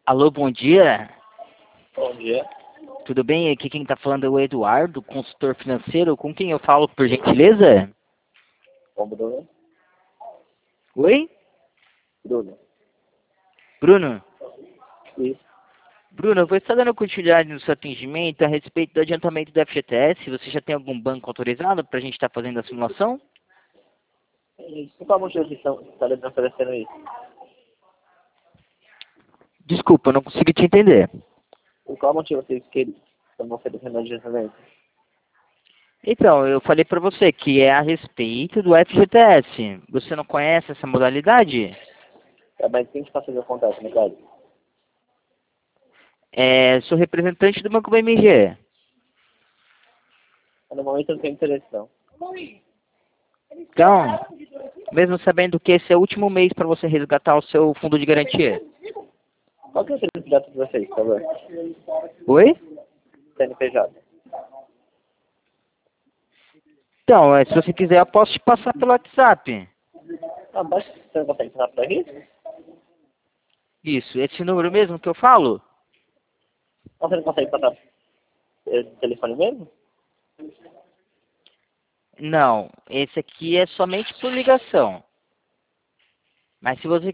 Alô, bom dia. Bom dia. Tudo bem? Aqui quem está falando é o Eduardo, consultor financeiro. Com quem eu falo, por gentileza? Bom, Bruno. Oi? Bruno. Bruno? Isso. Bruno, eu vou estar dando continuidade no seu atendimento a respeito do adiantamento do FGTS. Você já tem algum banco autorizado para a gente estar fazendo a simulação? E por qual motivo vocês estão oferecendo isso? Desculpa, eu não consegui te entender. Por qual motivo vocês estão oferecendo adiantamento? Então, eu falei para você que é a respeito do FGTS. Você não conhece essa modalidade? Mas quem te passou o contato, no caso? Sou representante do Banco BMG. No momento eu não tenho interesse, não. Então, mesmo sabendo que esse é o último mês para você resgatar o seu fundo de garantia. Qual que é o CNPJ de vocês, por favor? Oi? CNPJ. Então, se você quiser, eu posso te passar pelo WhatsApp. Ah, mas você não consegue passar por aqui? Isso, esse número mesmo que eu falo? Você não consegue passar telefone mesmo? Não, esse aqui é somente por ligação. Mas se você